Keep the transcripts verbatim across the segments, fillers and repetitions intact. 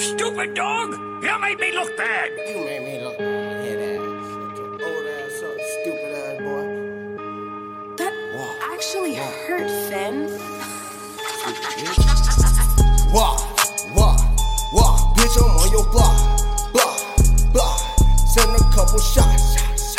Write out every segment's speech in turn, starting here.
stupid dog! You made me look bad! You made me look bad, head ass. Old ass, so stupid ass boy. That Whoa. actually Whoa. hurt, Finn. Wah, wah, wah, bitch, I'm on your block. Block, block. Send a couple shots.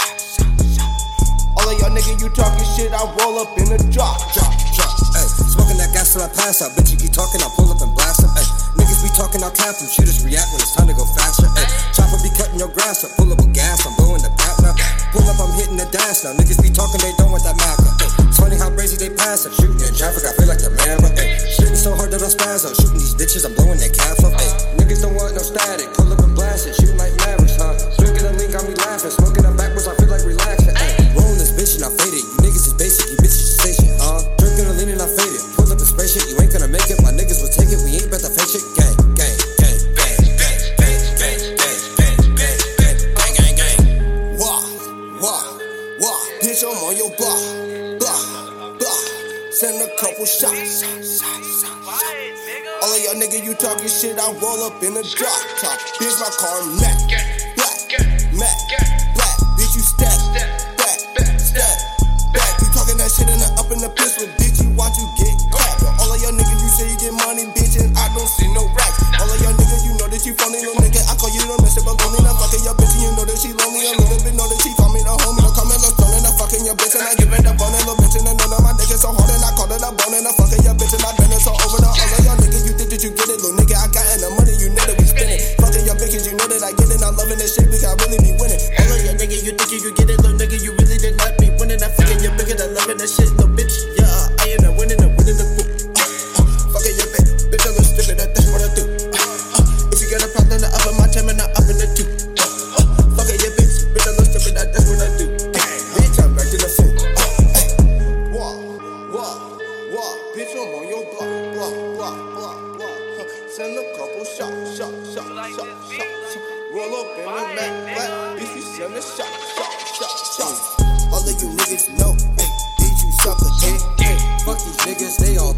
All of y'all niggas, you talking shit, I roll up in a drop. Drop, drop. Ay, smoking that gas till I pass out. Bitch, you keep talking, I'll pull up and blast them. Ay, niggas be talking, I'll cap them. Shooters react when it's time to go faster. Ay, chopper be cutting your grass up. Pull up with gas, I'm blowing the gap now. Pull up, I'm hitting the dash now. Niggas be talking, they don't want that Mac. It's funny how crazy they pass up. Shooting in traffic, I feel like the man. But ay, shooting so hard that I'll spaz out. Shooting these bitches, I'm blowing their calves up. Ay, niggas don't want no static. Pull up and blast it. Shooting like Mavericks, huh? Drinking a lean got me laughing. Smoking them backwards, I feel like relaxing. Ay, rolling this bitch and I fade it. You niggas is basic, you bitches say shit, huh? Drinking a lean and I fade it. Pull up a spray shit, you ain't gonna make it. My niggas will take it, we ain't about to fake shit. Gang, gang, gang, gang, gang, gang, gang, gang, gang, gang, gang, gang, gang. Wah, wah, wah, bitch, I'm on your block. Block, block. Send a couple shots. All of y'all niggas, you talking shit, I roll up in a drop top. Bitch, my car Mac, black, Mac, black. Bitch, you step, back, step, back. You talking that shit and I up in the pistol, bitch, you watch you get clapped. All of y'all niggas, you say you get money, bitch, and I don't see no racks. All of y'all niggas, you know that you phony, little nigga. I call you the mister, but lonely. I'm fucking your bitch, and you know that she lonely. A little bit know that she call me the homie. Don't call me the stone, and I'm fucking your bitch, and I give it the bone, and little bitch, and I know that my dick is so hard, and I call it a bone, and I'm fucking your bitch, and I bend it so over the. All of y'all niggas, you think that you get it, little nigga. I got in the money, you know that we spinning. Fucking your bitches, you know that I get it. I'm loving this shit because I really be winning. All of y'all niggas, you think you could get it, little nigga. You really did not be winning. I fucking your bitch, and I loving that shit, little bitch. Yeah, I am the winning, I'm winning the poop. Fucking your bitch, bitch, I'm a stupid, that's what I do. If you got a problem, I up in my time and I up in the two. Fucking your bitch, bitch, I'm a stupid, that's what I do. Bitch, I'm back to the food. Wah, wah, wah, bitch, I'm on your block, block, block, block, block. Send a couple shots, shot, shot, shot, shot, shot. Roll up in the back, back. Bitch, you send a shot, shot, shot, shot. All of you niggas know, hey, bitch, you suck a dick. Fuck these niggas, they all